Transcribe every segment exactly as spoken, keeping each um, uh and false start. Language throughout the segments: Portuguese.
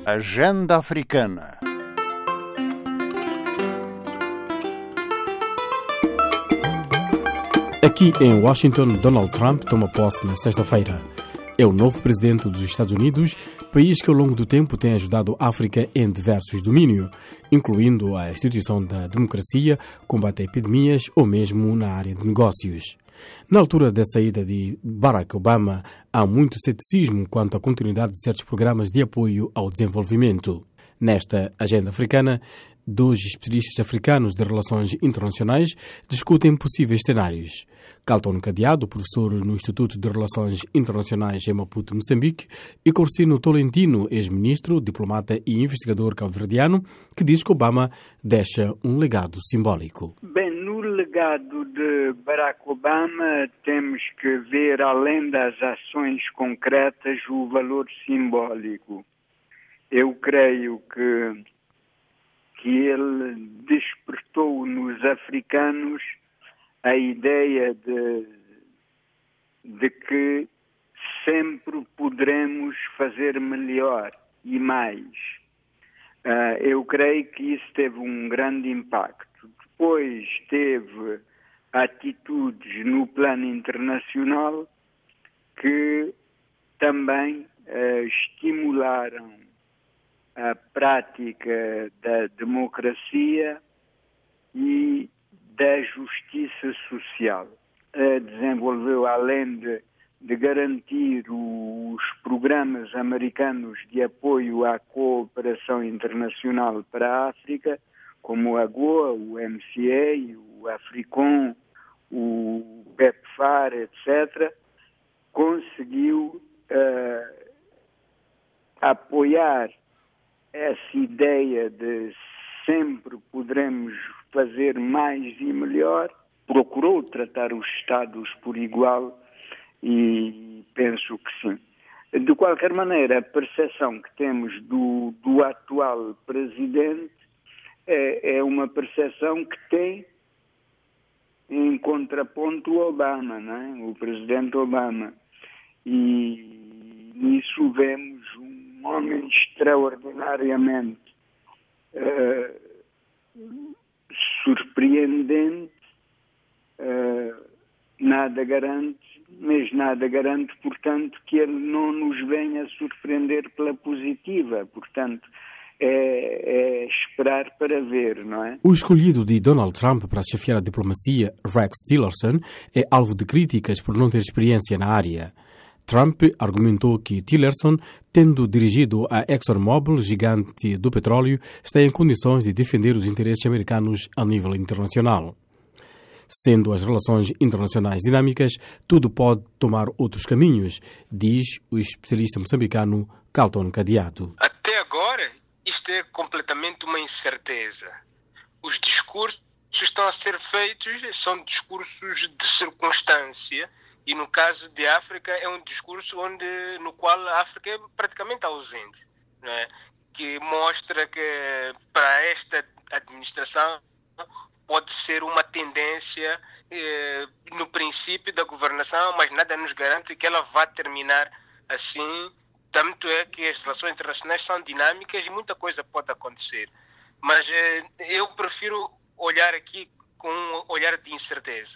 Agenda Africana. Aqui em Washington, Donald Trump toma posse na sexta-feira. É o novo presidente dos Estados Unidos, país que ao longo do tempo tem ajudado a África em diversos domínios, incluindo a instituição da democracia, combate a epidemias ou mesmo na área de negócios. Na altura da saída de Barack Obama, há muito ceticismo quanto à continuidade de certos programas de apoio ao desenvolvimento. Nesta agenda africana, dois especialistas africanos de relações internacionais discutem possíveis cenários. Carlton Cadeado, professor no Instituto de Relações Internacionais em Maputo, Moçambique, e Corsino Tolentino, ex-ministro, diplomata e investigador cabo-verdiano, que diz que Obama deixa um legado simbólico. Bem, no legado de Barack Obama temos que ver, além das ações concretas, o valor simbólico. Eu creio que, que ele despertou nos africanos a ideia de, de que sempre poderemos fazer melhor e mais. Uh, eu creio que isso teve um grande impacto. Depois teve atitudes no plano internacional que também uh, estimularam a prática da democracia e da justiça social. Uh, desenvolveu, além de, de garantir os programas americanos de apoio à cooperação internacional para a África, como o AGOA, o M C A, o AFRICOM, o PEPFAR, etcétera, conseguiu uh, apoiar essa ideia de sempre poderemos fazer mais e melhor. Procurou tratar os Estados por igual e penso que sim. De qualquer maneira, a percepção que temos do, do atual presidente é, é uma percepção que tem em contraponto o Obama, não é? O presidente Obama. E nisso vemos um homem extraordinariamente uh, surpreendente, uh, nada garante, mas nada garante, portanto, que ele não nos venha surpreender pela positiva, portanto, é, é esperar para ver, não é? O escolhido de Donald Trump para chefiar a diplomacia, Rex Tillerson, é alvo de críticas por não ter experiência na área. Trump argumentou que Tillerson, tendo dirigido a ExxonMobil, gigante do petróleo, está em condições de defender os interesses americanos a nível internacional. Sendo as relações internacionais dinâmicas, tudo pode tomar outros caminhos, diz o especialista moçambicano Carlton Cadeado. Até agora, isto é completamente uma incerteza. Os discursos que estão a ser feitos são discursos de circunstância. E no caso de África é um discurso onde, no qual a África é praticamente ausente, né? Que mostra que para esta administração pode ser uma tendência eh, no princípio da governação, mas nada nos garante que ela vá terminar assim. Tanto é que as relações internacionais são dinâmicas e muita coisa pode acontecer. Mas eh, eu prefiro olhar aqui com um olhar de incerteza.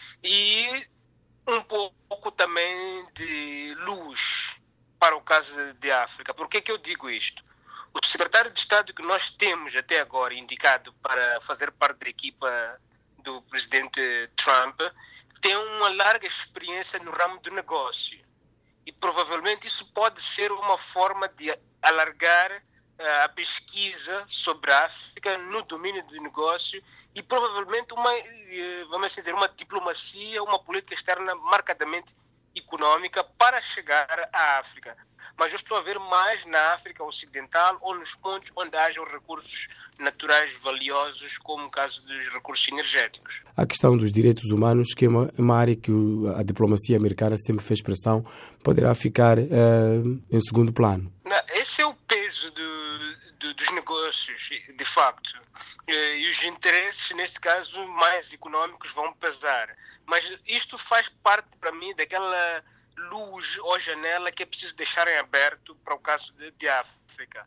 E um pouco também de luz para o caso de África. Por que que eu digo isto? O secretário de Estado que nós temos até agora indicado para fazer parte da equipa do presidente Trump tem uma larga experiência no ramo do negócio. E provavelmente isso pode ser uma forma de alargar uh, a pesquisa sobre a África no domínio do negócio e provavelmente uma, vamos dizer, uma diplomacia, uma política externa marcadamente econômica para chegar à África. Mas eu estou a ver mais na África Ocidental ou nos pontos onde hajam recursos naturais valiosos, como o caso dos recursos energéticos. A questão dos direitos humanos, que é uma, uma área que a diplomacia americana sempre fez pressão, poderá ficar uh, em segundo plano. Esse é o peso do, do, dos negócios, de facto. E os interesses, neste caso, mais econômicos vão pesar. Mas isto faz parte, para mim, daquela luz ou janela que é preciso deixar em aberto para o caso de, de África.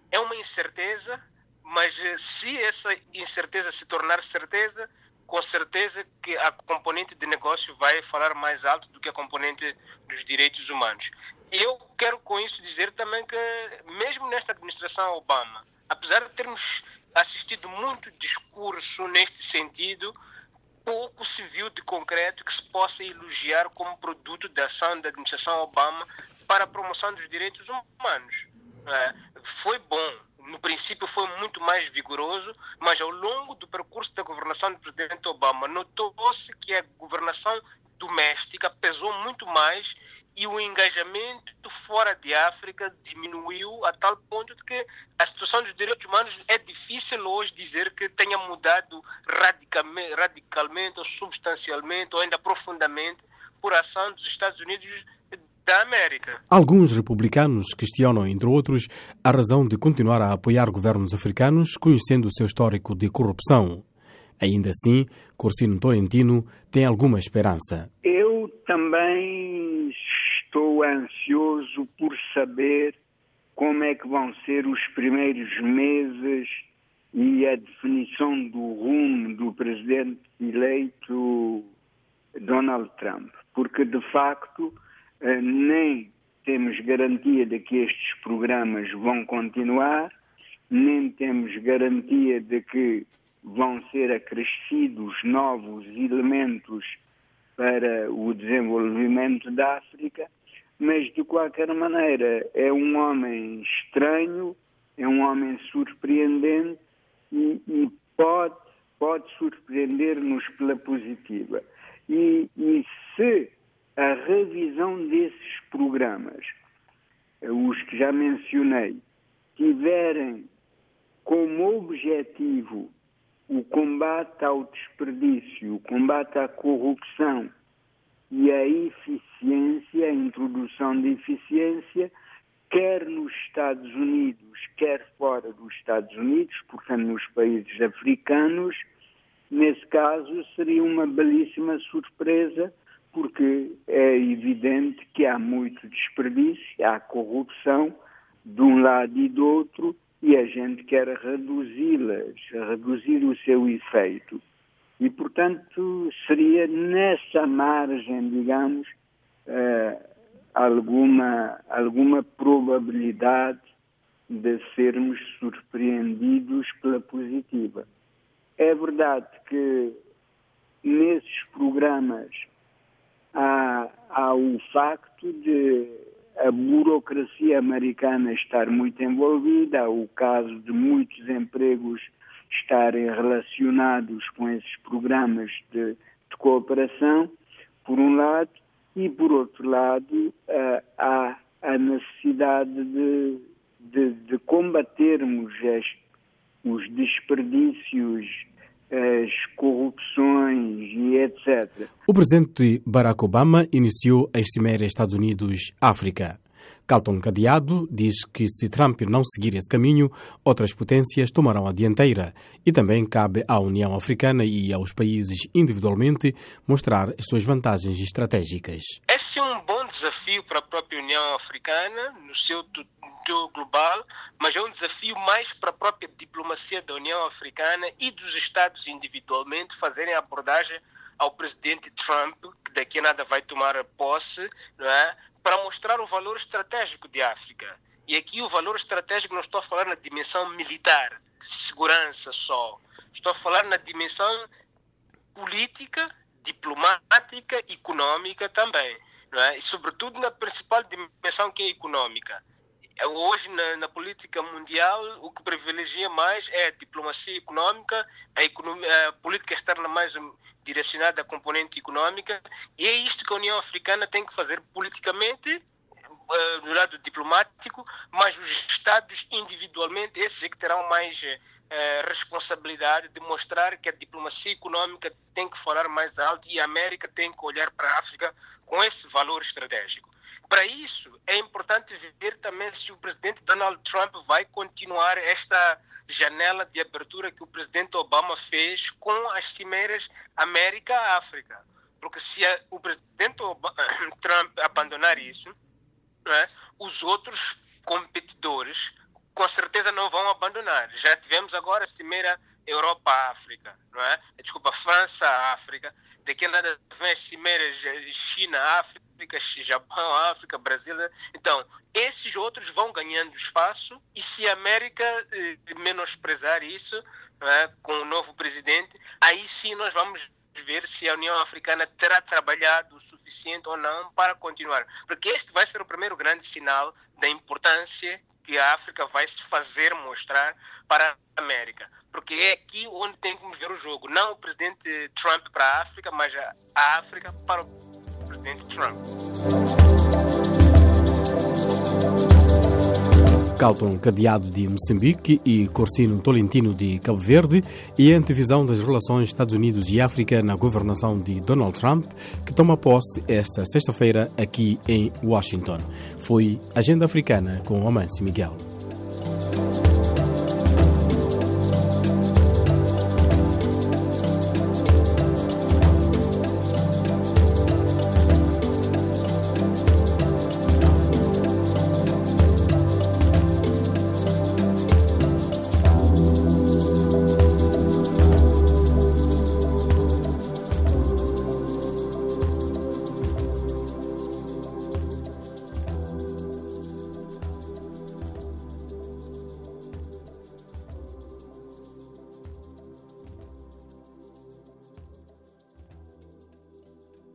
é uma incerteza, mas se essa incerteza se tornar certeza, com certeza que a componente de negócio vai falar mais alto do que a componente dos direitos humanos. E eu quero com isso dizer também que, mesmo nesta administração Obama, apesar de termos assistido muito discurso neste sentido, pouco se viu de concreto que se possa elogiar como produto da ação da administração Obama para a promoção dos direitos humanos. É, foi bom, no princípio foi muito mais vigoroso, mas ao longo do percurso da governação do presidente Obama, notou-se que a governação doméstica pesou muito mais e o engajamento fora de África diminuiu a tal ponto de que a situação dos direitos humanos é difícil hoje dizer que tenha mudado radicalmente, radicalmente ou substancialmente ou ainda profundamente por ação dos Estados Unidos da América. Alguns republicanos questionam, entre outros, a razão de continuar a apoiar governos africanos, conhecendo o seu histórico de corrupção. Ainda assim, Corsino Tolentino tem alguma esperança. Eu também estou ansioso por saber como é que vão ser os primeiros meses e a definição do rumo do presidente eleito Donald Trump, porque de facto nem temos garantia de que estes programas vão continuar, nem temos garantia de que vão ser acrescidos novos elementos para o desenvolvimento da África, mas de qualquer maneira é um homem estranho, é um homem surpreendente e, e pode, pode surpreender-nos pela positiva. E, e se a revisão desses programas, os que já mencionei, tiverem como objetivo o combate ao desperdício, o combate à corrupção e a eficiência, a introdução de eficiência, quer nos Estados Unidos, quer fora dos Estados Unidos, portanto nos países africanos, nesse caso seria uma belíssima surpresa, porque é evidente que há muito desperdício, há corrupção de um lado e do outro, e a gente quer reduzi-las, reduzir o seu efeito. E, portanto, seria nessa margem, digamos, eh, alguma, alguma probabilidade de sermos surpreendidos pela positiva. É verdade que nesses programas há, há o facto de a burocracia americana estar muito envolvida, há o caso de muitos empregos estarem relacionados com esses programas de, de cooperação, por um lado, e por outro lado uh, há a necessidade de, de, de combatermos as, os desperdícios, as corrupções e etcétera. O presidente Barack Obama iniciou as cimeiras Estados Unidos-África. Carlton Cadeado diz que se Trump não seguir esse caminho, outras potências tomarão a dianteira e também cabe à União Africana e aos países individualmente mostrar as suas vantagens estratégicas. Esse é um bom desafio para a própria União Africana no seu tutor global, mas é um desafio mais para a própria diplomacia da União Africana e dos Estados individualmente fazerem a abordagem ao presidente Trump, que daqui a nada vai tomar posse, não é? Para mostrar o valor estratégico de África. E aqui o valor estratégico não estou a falar na dimensão militar, de segurança só. Estou a falar na dimensão política, diplomática, econômica também. Não é? E sobretudo na principal dimensão, que é a econômica. Hoje, na, na política mundial, o que privilegia mais é a diplomacia econômica, a, economia, a política externa mais direcionada à componente econômica, e é isto que a União Africana tem que fazer politicamente, uh, do lado diplomático, mas os Estados individualmente, esses é que terão mais uh, responsabilidade de mostrar que a diplomacia econômica tem que falar mais alto e a América tem que olhar para a África com esse valor estratégico. Para isso, é importante ver também se o presidente Donald Trump vai continuar esta janela de abertura que o presidente Obama fez com as cimeiras América-África. Porque se a, o presidente Obama, Trump abandonar isso, não é, os outros competidores com certeza não vão abandonar. Já tivemos agora a cimeira Europa-África, não é? Desculpa, França-África. Daqui a nada vem as cimeiras China-África, Japão-África, Brasil. Então, esses outros vão ganhando espaço e se a América eh, menosprezar isso, não é? Com o novo presidente, aí sim nós vamos ver se a União Africana terá trabalhado o suficiente ou não para continuar. Porque este vai ser o primeiro grande sinal da importância que a África vai se fazer mostrar para a América. Porque é aqui onde tem que ver o jogo. Não o presidente Trump para a África, mas a África para o presidente Trump. Carlton Cadeado de Moçambique e Corsino Tolentino de Cabo Verde e a antevisão das relações Estados Unidos e África na governação de Donald Trump, que toma posse esta sexta-feira aqui em Washington. Foi Agenda Africana com Amâncio Miguel.